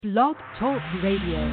Blog Talk Radio.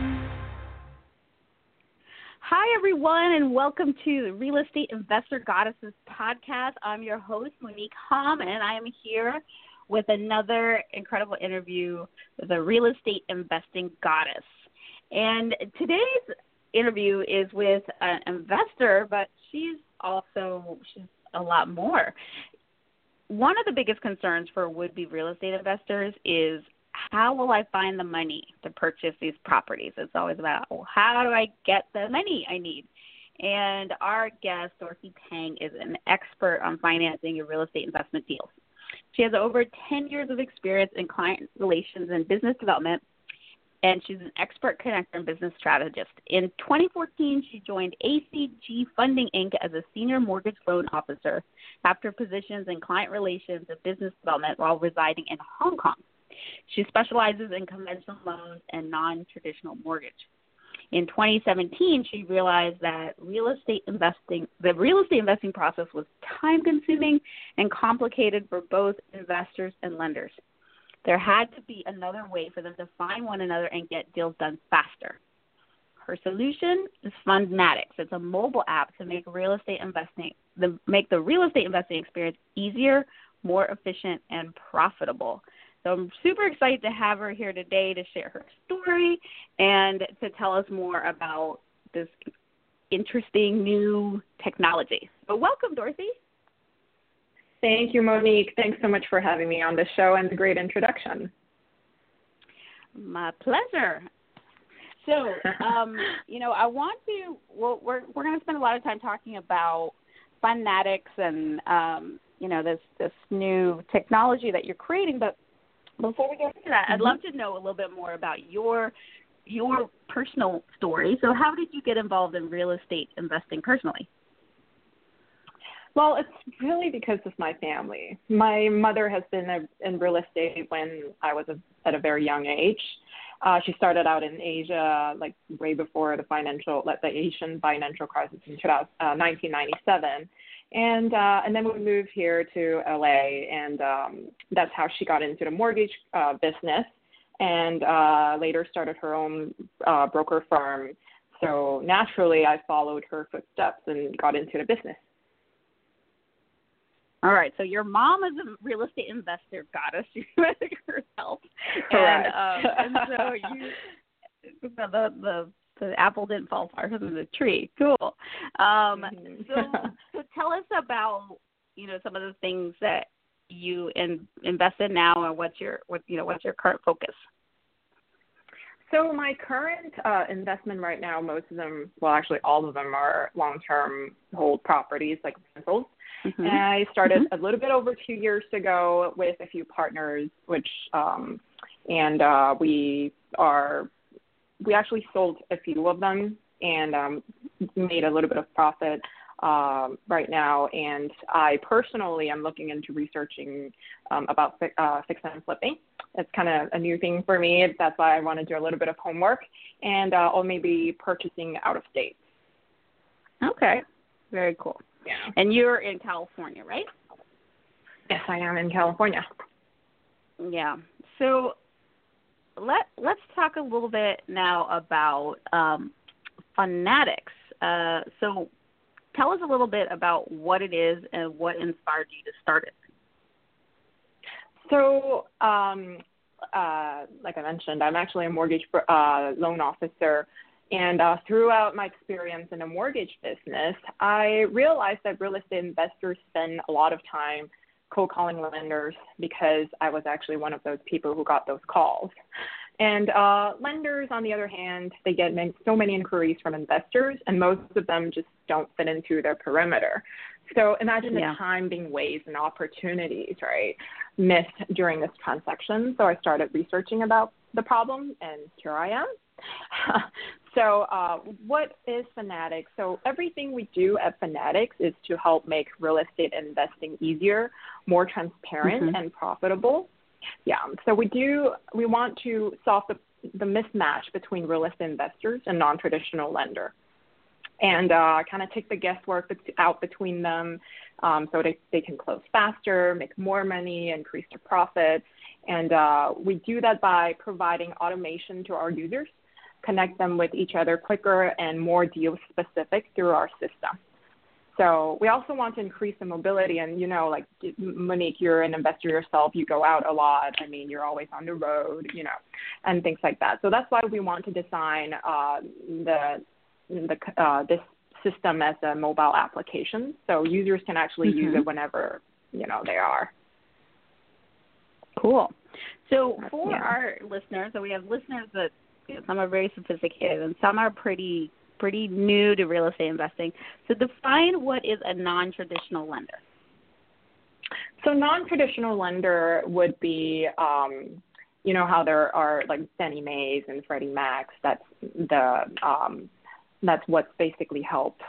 Hi, everyone, and welcome to the Real Estate Investor Goddesses podcast. I'm your host, Monique Hom, and I am here with another incredible interview with a real estate investing goddess. And today's interview is with an investor, but she's a lot more. One of the biggest concerns for would-be real estate investors is, how will I find the money to purchase these properties? It's always about, how do I get the money I need? And our guest, Dorothy Pang, is an expert on financing your real estate investment deals. She has over 10 years of experience in client relations and business development, and she's an expert connector and business strategist. In 2014, she joined ACG Funding, Inc. as a senior mortgage loan officer after positions in client relations and business development while residing in Hong Kong. She specializes in conventional loans and non-traditional mortgage. In 2017, she realized that the real estate investing process was time-consuming and complicated for both investors and lenders. There had to be another way for them to find one another and get deals done faster. Her solution is Fundnatics. It's a mobile app to make the real estate investing experience easier, more efficient, and profitable. So I'm super excited to have her here today to share her story and to tell us more about this interesting new technology. So welcome, Dorothy. Thank you, Monique. Thanks so much for having me on the show and the great introduction. My pleasure. So, we're going to spend a lot of time talking about Fundnatics and, this new technology that you're creating, but before we get into that, I'd love to know a little bit more about your personal story. So how did you get involved in real estate investing personally? Well, it's really because of my family. My mother has been in real estate when I was at a very young age. She started out in Asia, like way before the Asian financial crisis in 1997. And then we moved here to LA, and that's how she got into the mortgage business, and later started her own broker firm. So naturally, I followed her footsteps and got into the business. All right. So your mom is a real estate investor goddess. She met herself. Correct. And so the apple didn't fall far from the tree. Cool. So tell us about, some of the things that you invest in now, and what's your current focus? So my current investment right now, most of them, well, actually all of them are long-term hold properties, like rentals. Mm-hmm. And I started a little bit over 2 years ago with a few partners, we actually sold a few of them and made a little bit of profit right now. And I personally am looking into researching about fix and flipping. It's kind of a new thing for me. That's why I want to do a little bit of homework, and or maybe purchasing out of state. Okay, very cool. Yeah. And you're in California, right? Yes, I am in California. Yeah. So let's talk a little bit now about Fundnatics. So tell us a little bit about what it is and what inspired you to start it. So, like I mentioned, I'm actually a mortgage loan officer. And throughout my experience in the mortgage business, I realized that real estate investors spend a lot of time cold calling lenders, because I was actually one of those people who got those calls. And lenders, on the other hand, they get so many inquiries from investors, and most of them just don't fit into their perimeter. So imagine the time being wasted and opportunities, right, missed during this transaction. So I started researching about the problem, and here I am. So what is Fundnatics? So everything we do at Fundnatics is to help make real estate investing easier, more transparent, and profitable. Yeah, so we want to solve the mismatch between real estate investors and non-traditional lender, and kind of take the guesswork out between them, so they can close faster, make more money, increase their profits. And we do that by providing automation to our users, connect them with each other quicker and more deal specific through our system. So we also want to increase the mobility. And, like Monique, you're an investor yourself. You go out a lot. I mean, you're always on the road, and things like that. So that's why we want to design this system as a mobile application. So users can actually use it whenever, they are. Cool. So for our listeners, so we have listeners that some are very sophisticated and some are pretty new to real estate investing. So define what is a non-traditional lender. So non-traditional lender would be, how there are like Fannie Mae's and Freddie Mac's. That's what's basically help.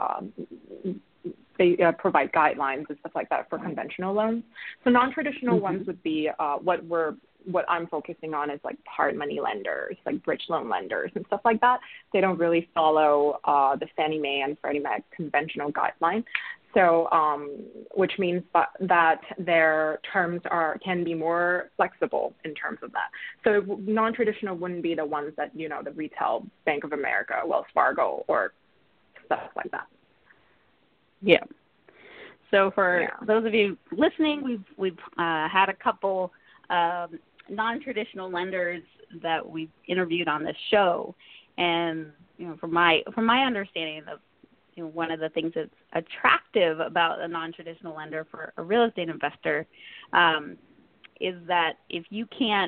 They provide guidelines and stuff like that for conventional loans. So non-traditional ones would be what I'm focusing on is like hard money lenders, like bridge loan lenders and stuff like that. They don't really follow the Fannie Mae and Freddie Mac conventional guideline. So, which means that their terms can be more flexible in terms of that. So non-traditional wouldn't be the ones that, the retail Bank of America, Wells Fargo, or stuff like that. Yeah. So for those of you listening, we've had a couple non-traditional lenders that we've interviewed on this show, and from my understanding of one of the things that's attractive about a non-traditional lender for a real estate investor is that if you can't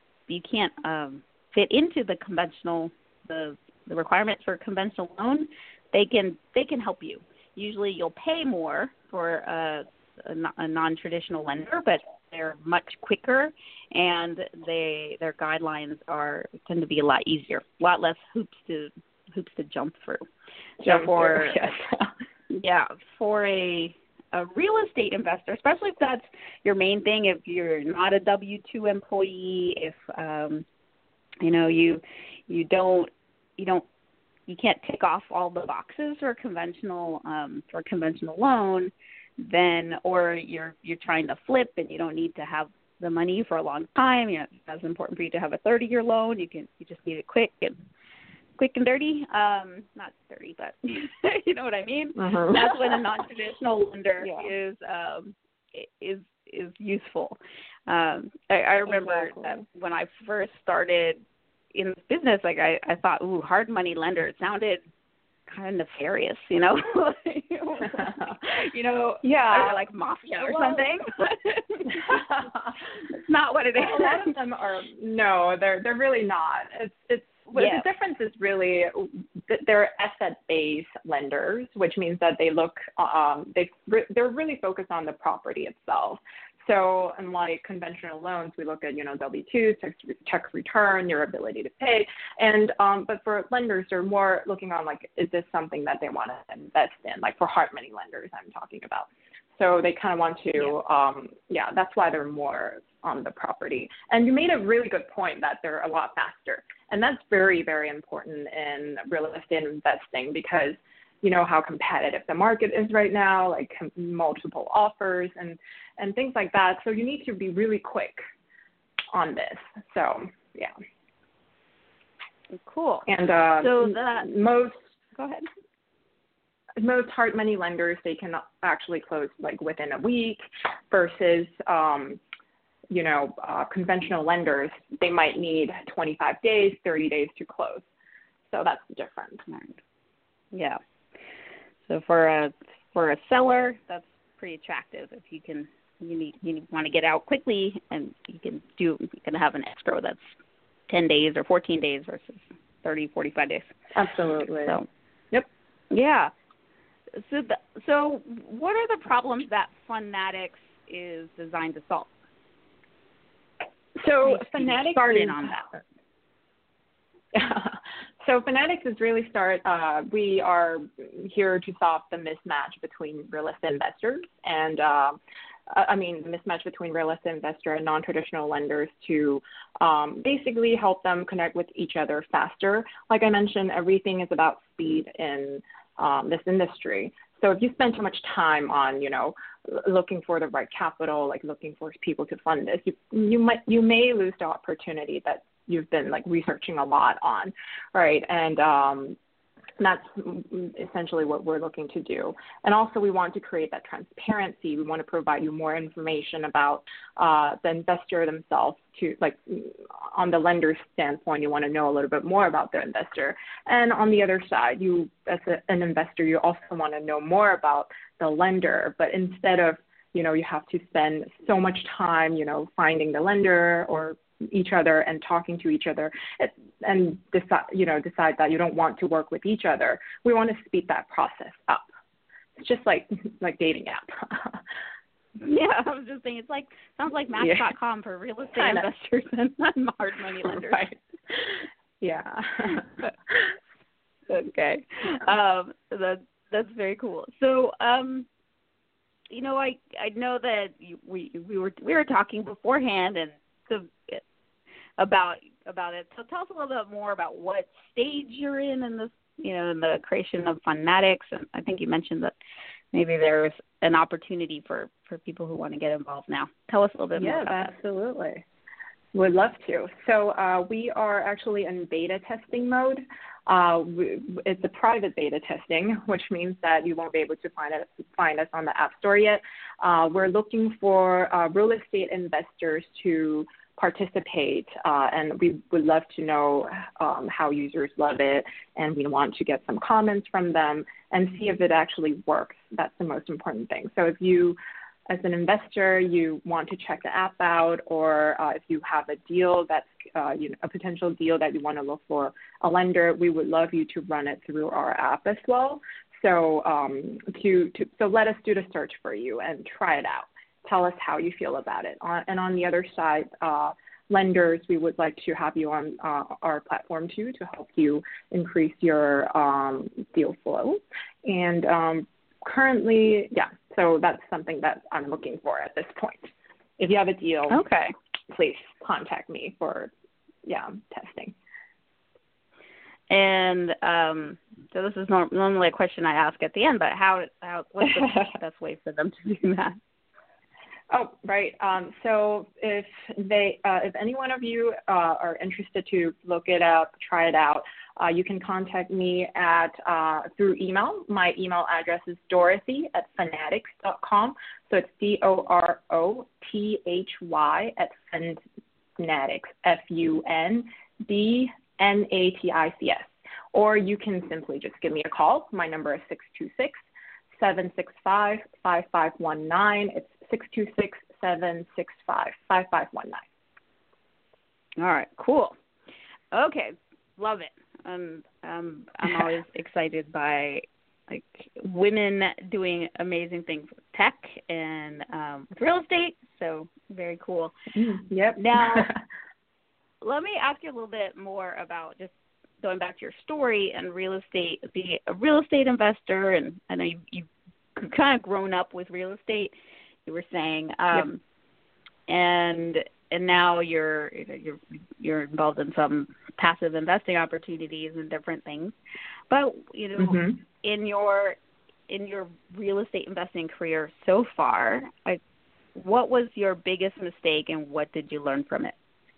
fit into the conventional the requirements for a conventional loan, they can help you. Usually you'll pay more for a non-traditional lender, but they're much quicker, and their guidelines tend to be a lot easier, a lot less hoops to jump through. So for a real estate investor, especially if that's your main thing, if you're not a W-2 employee, if you can't tick off all the boxes for a conventional loan, then, or you're trying to flip and you don't need to have the money for a long time. It's important for you to have a 30-year loan. You just need it quick and dirty. Not dirty, but you know what I mean. That's when a non-traditional lender is useful. I remember that when I first started in this business, like I thought, hard money lender. It sounded kind of nefarious, or like mafia or something. It's not what it is. A lot of them are they're really not. The difference is really they're asset-based lenders, which means that they look they're really focused on the property itself. So unlike conventional loans, we look at, W-2s, tax return, your ability to pay. And but for lenders, they're more looking on, like, is this something that they want to invest in? Like for hard money lenders, I'm talking about. So they kind of want to, that's why they're more on the property. And you made a really good point that they're a lot faster. And that's very, very important in real estate investing because you know how competitive the market is right now, like multiple offers and things like that. So you need to be really quick on this. So, yeah. Cool. And go ahead. Most hard money lenders, they can actually close like within a week versus, conventional lenders, they might need 25 days, 30 days to close. So that's the difference. Yeah. So for a seller, that's pretty attractive. If you want to get out quickly, and you can have an escrow that's 10 days or 14 days versus 30, 45 days. Absolutely. So, yep. Yeah. So what are the problems that Fanatics is designed to solve? So Fanatics started on that. So Fanatics is really we are here to solve the mismatch between real estate investors and mismatch between real estate investor and non-traditional lenders to basically help them connect with each other faster. Like I mentioned, everything is about speed in this industry. So if you spend too much time on, looking for the right capital, like looking for people to fund this, you may lose the opportunity that you've been like researching a lot on, right? And that's essentially what we're looking to do. And also we want to create that transparency. We want to provide you more information about the investor themselves to, like, on the lender's standpoint, you want to know a little bit more about the investor. And on the other side, you as an investor, you also want to know more about the lender. But instead of, you have to spend so much time, finding the lender or each other and talking to each other and decide that you don't want to work with each other. We want to speed that process up. It's just like dating app. Yeah, I was just saying, sounds like Match.com for real estate investors and hard money lenders. Right. Yeah. Okay. That's very cool. So, I know that we were talking beforehand and about it. So tell us a little bit more about what stage you're in this, in the creation of Fundnatics. And I think you mentioned that maybe there's an opportunity for people who want to get involved now. Tell us a little bit more about that. Absolutely. Would love to. So we are actually in beta testing mode. It's a private beta testing, which means that you won't be able to find us on the App Store yet. We're looking for real estate investors to participate, and we would love to know how users love it, and we want to get some comments from them and see if it actually works. That's the most important thing. So if you, as an investor, you want to check the app out, or if you have a deal that's a potential deal that you want to look for a lender, we would love you to run it through our app as well. So so let us do the search for you and try it out. Tell us how you feel about it. And on the other side, lenders, we would like to have you on our platform too to help you increase your deal flow. And currently, so that's something that I'm looking for at this point. If you have a deal, please contact me for testing. And so this is normally a question I ask at the end, but what's the best way for them to do that? Oh, right. So if any one of you are interested to look it up, try it out, you can contact me through email. My email address is dorothy@fundnatics.com. So it's DOROTHY @Fundnatics, FUNDNATICS. Or you can simply just give me a call. My number is 626-765-5519. It's 626-765-5519. All right, cool. Okay, love it. I'm always excited by women doing amazing things with tech and with real estate. So very cool. Yep. Now, let me ask you a little bit more about just going back to your story and real estate, being a real estate investor, and I know you've kind of grown up with real estate. You were saying, and now you're involved in some passive investing opportunities and different things. But in your real estate investing career so far, what was your biggest mistake, and what did you learn from it?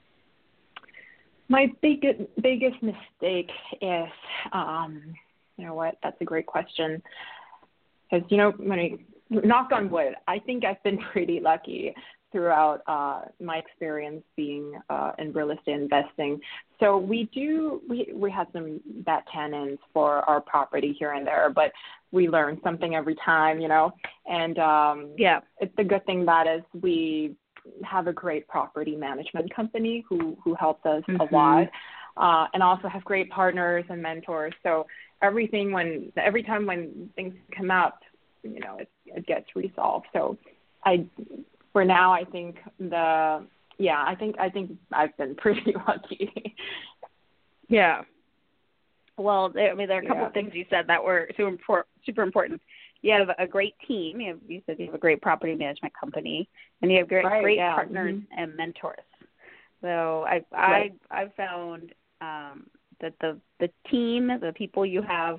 My biggest mistake is, that's a great question. Because, knock on wood, I think I've been pretty lucky throughout my experience being in real estate investing. So we had some bad tenants for our property here and there, but we learn something every time, and it's the good thing that is we have a great property management company who helps us a lot, and also have great partners and mentors. So every time when things come up, it gets resolved. So for now, I think I think I've been pretty lucky. Yeah. Well, there are a couple of things you said that were super important. You have a great team. You said you have a great property management company, and you have great partners and mentors. So I've found that the team, the people you have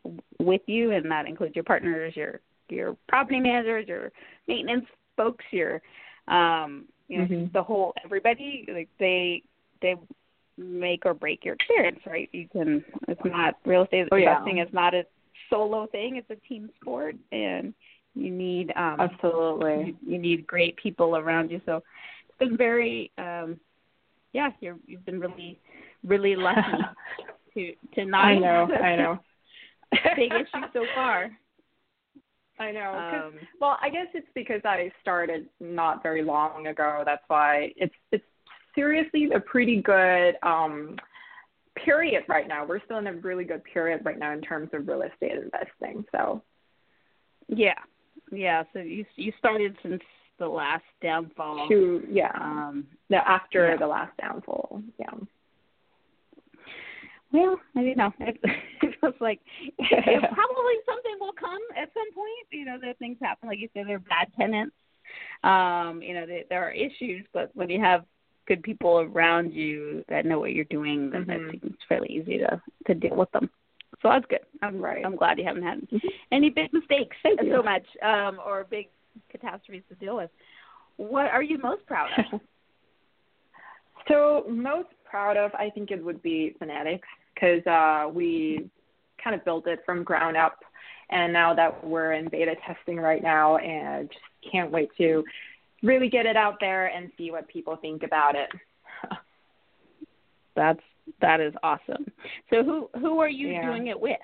with you, and that includes your partners, your property managers, your maintenance folks, your the whole everybody. Like they make or break your experience, right? It's not real estate investing is not a solo thing. It's a team sport, and you need absolutely you need great people around you. So it's been very you've been really lucky to not I know big issue so far. I know. Well, I guess it's because I started not very long ago. That's why it's seriously a pretty good period right now. We're still in a really good period right now in terms of real estate investing. So yeah. So you started since the last downfall. After the last downfall. Yeah. Well, I don't know. It feels like probably something will come at some point. That things happen. Like you said, there are bad tenants. There are issues, but when you have good people around you that know what you're doing, then it's fairly easy to deal with them. So that's good. I'm glad you haven't had any big mistakes so much or big catastrophes to deal with. What are you most proud of? So most proud of, I think it would be Fanatics, because we kind of built it from ground up, and now that we're in beta testing right now, and just can't wait to really get it out there and see what people think about it. That is awesome. So who are you doing it with?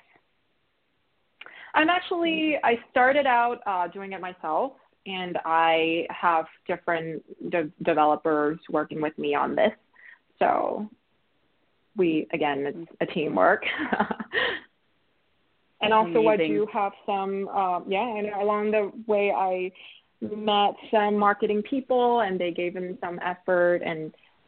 I started out doing it myself, and I have different developers working with me on this. So it's a teamwork. And also I do have some, and along the way I met some marketing people, and they gave in some effort, and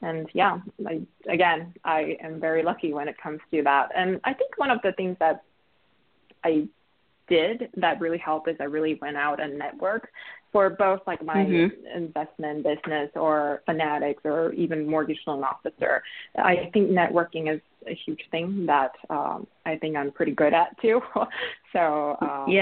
I am very lucky when it comes to that. And I think one of the things that I did that really helped is I really went out and networked for both like my investment business or Fanatics or even mortgage loan officer. I think networking is a huge thing that I think I'm pretty good at too. So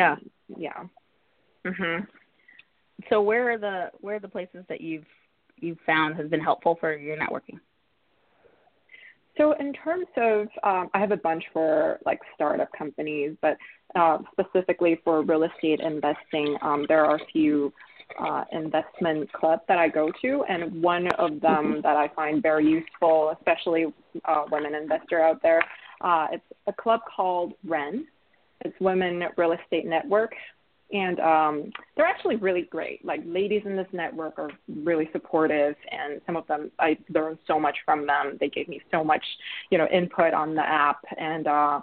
So where are the places that you've found has been helpful for your networking? So in terms of, I have a bunch for like startup companies, but specifically for real estate investing, there are a few investment clubs that I go to, and one of them that I find very useful, especially women investor out there, it's a club called REN. It's Women Real Estate Network. And they're actually really great. Like, ladies in this network are really supportive, and some of them, I learned so much from them. They gave me so much, input on the app. I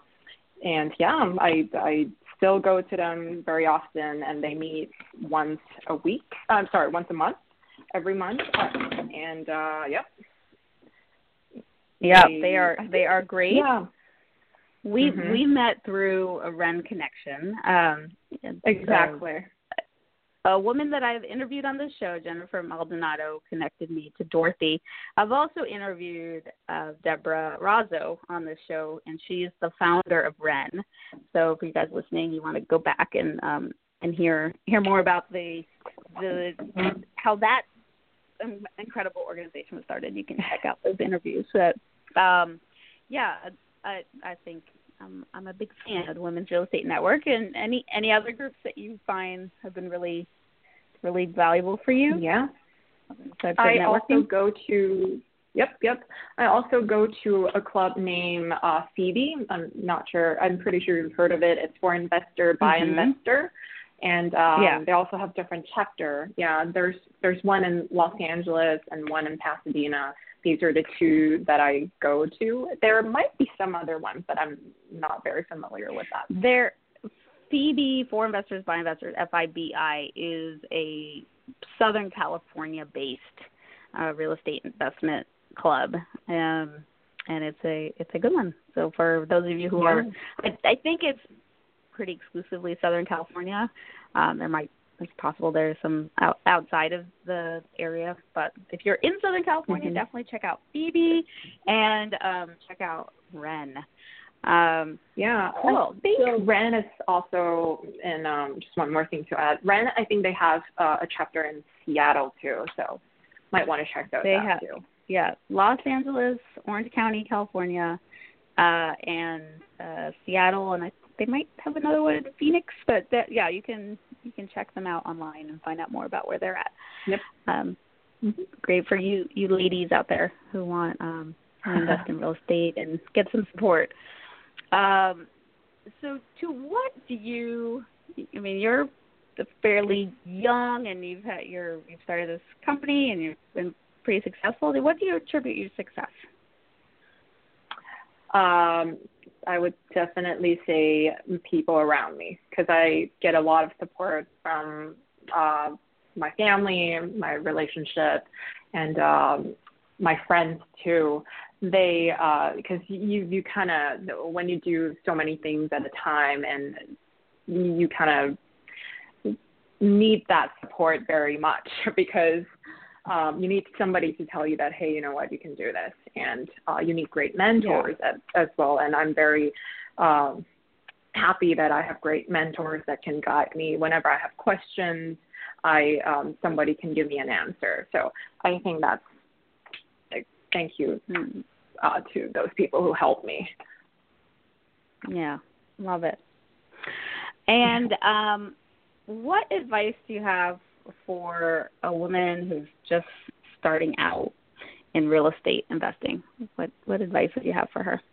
still go to them very often, and they meet once a month, every month. They are great. Yeah. We met through a REN connection. Exactly. A woman that I've interviewed on this show, Jennifer Maldonado, connected me to Dorothy. I've also interviewed Deborah Razzo on this show, and she's the founder of REN. So if you guys listening, you want to go back and hear more about the how that incredible organization was started, you can check out those interviews. So, I think I'm a big fan of the Women's Real Estate Network. And any other groups that you find have been really, really valuable for you? Yeah. I also go to I also go to a club named Phoebe. I'm pretty sure you've heard of it. It's for investor by investor. And they also have different chapter. Yeah, there's one in Los Angeles and one in Pasadena. These are the two that I go to. There might be some other ones, but I'm not very familiar with that. Phoebe, For Investors by Investors, FIBI, is a Southern California-based real estate investment club, and it's a good one. So for those of you who are, I think it's pretty exclusively Southern California. It's possible there's some outside of the area, but if you're in Southern California, definitely check out Phoebe and check out REN. Yeah, cool. I think Ren is also, and just one more thing to add. Ren, I think they have a chapter in Seattle too, so might want to check those out too. Yeah, Los Angeles, Orange County, California, and Seattle, and they might have another one in Phoenix. But you can check them out online and find out more about where they're at. Yep. Great for you ladies out there who want to invest in real estate and get some support. So to what do you? I mean, you're fairly young, and you've started this company, and you've been pretty successful. What do you attribute your success? I would definitely say people around me, because I get a lot of support from my family, my relationship, and my friends too. They, because you kind of, when you do so many things at a time, and you kind of need that support very much, because you need somebody to tell you that, hey, you know what, you can do this. And you need great mentors as well. And I'm very happy that I have great mentors that can guide me whenever I have questions. Somebody can give me an answer. So I think that's, thank you to those people who helped me. Yeah, love it. And what advice do you have for a woman who's just starting out in real estate investing? What advice would you have for her?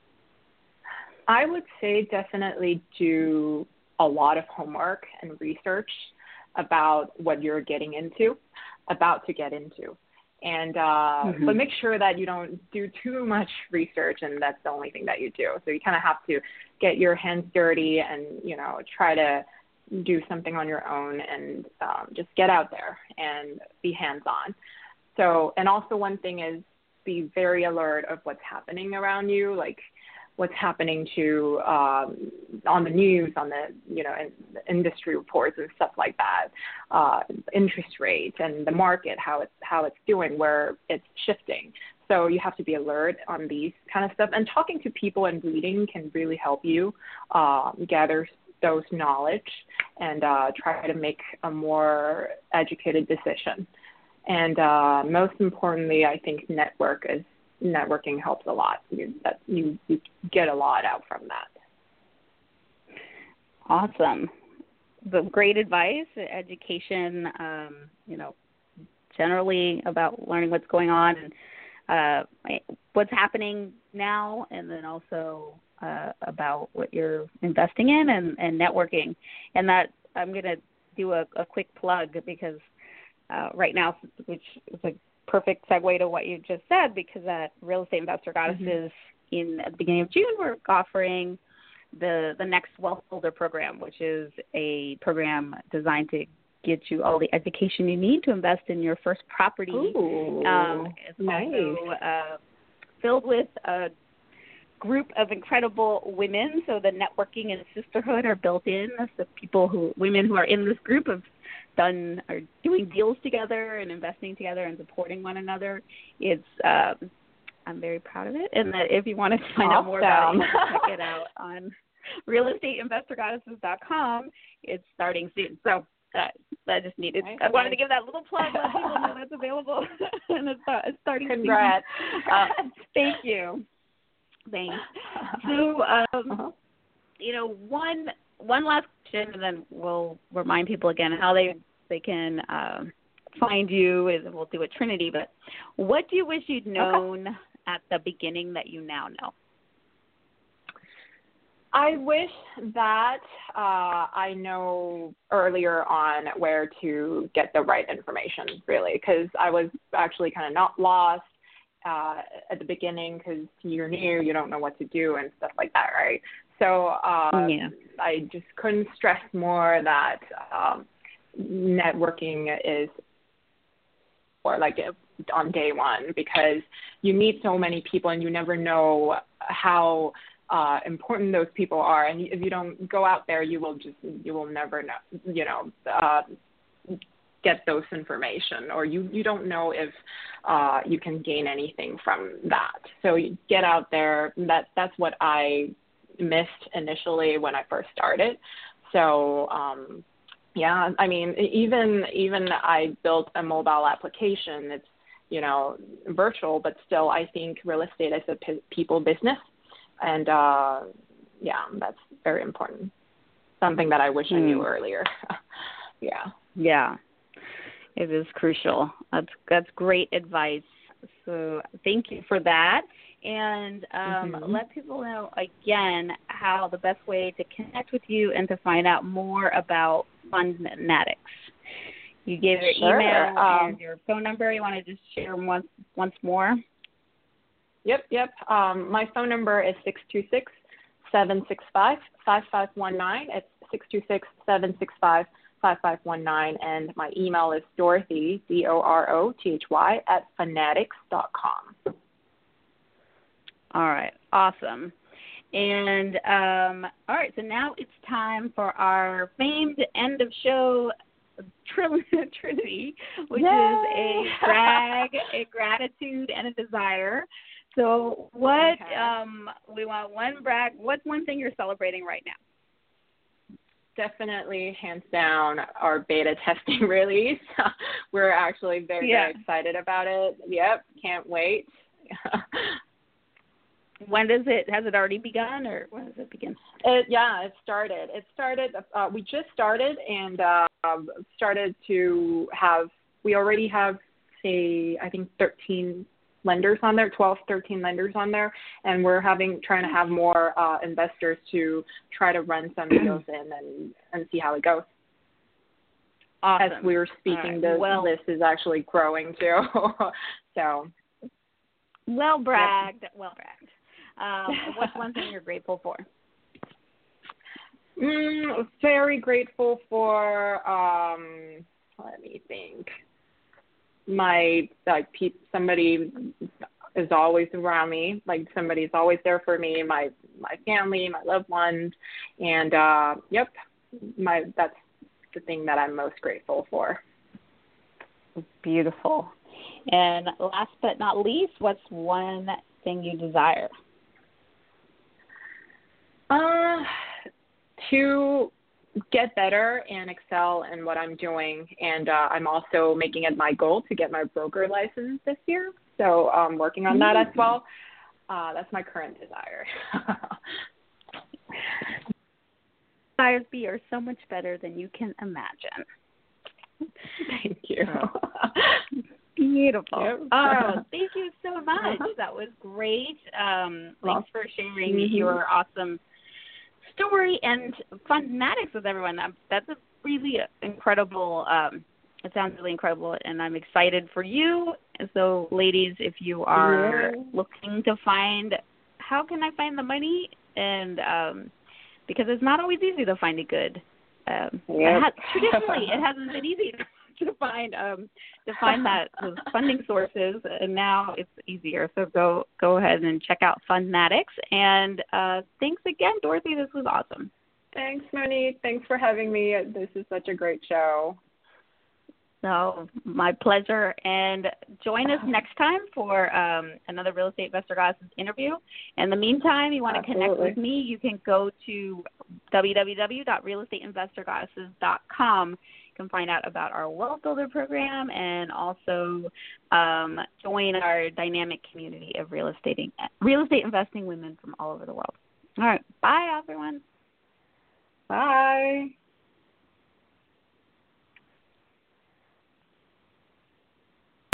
I would say definitely do a lot of homework and research about what you're about to get into. And but make sure that you don't do too much research and that's the only thing that you do. So you kind of have to get your hands dirty and, try to do something on your own and just get out there and be hands-on. So, and also one thing is be very alert of what's happening around you, like what's happening to on the news, on the industry reports and stuff like that, interest rates and the market, how it's doing, where it's shifting. So you have to be alert on these kind of stuff. And talking to people and reading can really help you gather those knowledge and try to make a more educated decision. And most importantly, I think networking helps a lot. You get a lot out from that. Awesome. But great advice, education, generally about learning what's going on and what's happening now, and then also about what you're investing in and networking. And that I'm going to do a quick plug because right now, which is a perfect segue to what you just said, because at Real Estate Investor Goddesses at the beginning of June, we're offering the Next Wealth Builder program, which is a program designed to get you all the education you need to invest in your first property. Ooh, it's nice. also filled with a group of incredible women, so the networking and sisterhood are built in. So women who are in this group are doing deals together and investing together and supporting one another. It's I'm very proud of it, and that if you want to find out more about it, check it out on realestateinvestorgoddesses.com. It's starting soon. So I just needed. I wanted to give that little plug, let people know that's available, and it's starting. Congrats! Thank you. Thanks. So, one last question, and then we'll remind people again how they can find you. And we'll do a Trinity. But what do you wish you'd known at the beginning that you now know? I wish that I know earlier on where to get the right information, really, because I was actually kind of not lost at the beginning because you're new, you don't know what to do and stuff like that, right? So I just couldn't stress more that networking is on day one, because you meet so many people and you never know how important those people are, and if you don't go out there, you will never know, get those information, or you don't know if you can gain anything from that. So you get out there. That's what I missed initially when I first started. So yeah, I mean, even I built a mobile application. It's, you know, virtual, but still I think real estate is a people business. And yeah, that's very important. Something that I wish I knew earlier. Yeah. Yeah. It is crucial. That's great advice. So thank you for that. And let people know, again, how the best way to connect with you and to find out more about Fundnatics. You gave your email and your phone number. You want to just share them once more? Yep. My phone number is 626-765-5519. It's 626-765-5519. And my email is Dorothy, DOROTHY, @fundnatics.com. All right. Awesome. And all right, so now it's time for our famed end of show Trinity, which is a brag, a gratitude, and a desire. So what we want one brag. What's one thing you're celebrating right now? Definitely, hands down, our beta testing release. We're actually very excited about it. Yep, can't wait. When does it? Has it already begun, or when does it begin? It started. We just started and started to have. We already have, I think 13 lenders on there, 12, 13 lenders on there, and we're trying to have more investors to try to run some deals in and see how it goes. Awesome. As we were speaking, the list is actually growing too. So. Well bragged. Yep. Well bragged. What's one thing you're grateful for? Very grateful for, let me think. Somebody is always around me. Like, somebody's always there for me. My family, my loved ones, and that's the thing that I'm most grateful for. Beautiful. And last but not least, what's one thing you desire? To get better and excel in what I'm doing, and I'm also making it my goal to get my broker license this year. So I'm working on that as well. That's my current desire. Desires are so much better than you can imagine. Thank you. Beautiful. Yep. Oh, thank you so much. That was great. Thanks for sharing your awesome story and Fundnatics with everyone. That's a really incredible, it sounds really incredible, and I'm excited for you. And so, ladies, if you are looking to find, how can I find the money? And because it's not always easy to find a good, traditionally, it hasn't been easy to find that those funding sources, and now it's easier. So go ahead and check out Fundnatics. And thanks again, Dorothy. This was awesome. Thanks, Monique. Thanks for having me. This is such a great show. So my pleasure. And join us next time for another Real Estate Investor Goddesses interview. In the meantime, you want to connect with me, you can go to www.realestateinvestorgoddesses.com. You can find out about our Wealth Builder program and also join our dynamic community of real estate investing women from all over the world. All right. Bye, everyone. Bye.